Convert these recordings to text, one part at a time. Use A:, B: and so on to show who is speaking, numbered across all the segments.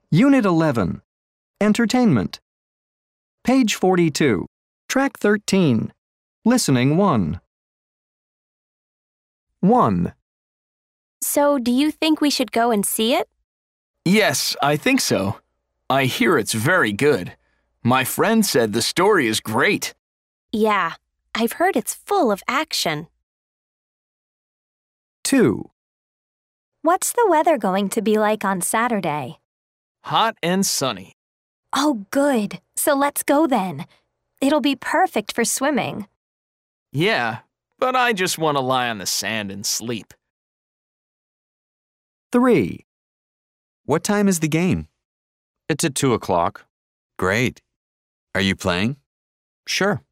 A: Unit 11. Entertainment. Page 42. Track 13. Listening 1. 1.
B: So, do you think we should go and see it?
C: Yes, I think so. I hear it's very good. My friend said the story is great.
B: Yeah, I've heard it's full of action.
A: 2.
D: What's the weather going to be like on Saturday?
C: Hot and sunny.
D: Oh, good. So let's go then. It'll be perfect for swimming.
C: Yeah, but I just want to lie on the sand and sleep.
A: 3.
E: What time is the game?
F: It's at 2 o'clock.
E: Great. Are you playing?
F: Sure.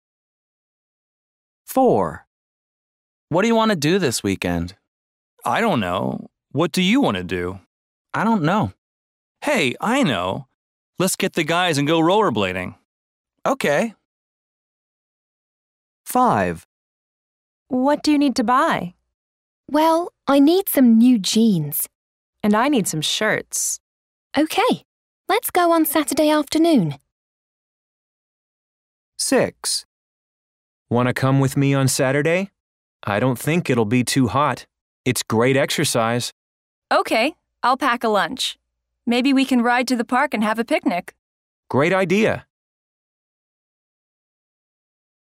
A: 4.
F: What do you want to do this weekend?
G: I don't know. What do you want to do?
F: I don't know.
G: Hey, I know. Let's get the guys and go rollerblading.
F: Okay.
A: 5.
H: What do you need to buy?
I: Well, I need some new jeans.
H: And I need some shirts.
I: Okay, let's go on Saturday afternoon.
A: 6.
J: Want to come with me on Saturday? I don't think it'll be too hot. It's great exercise.
H: Okay, I'll pack a lunch. Maybe we can ride to the park and have a picnic.
J: Great idea.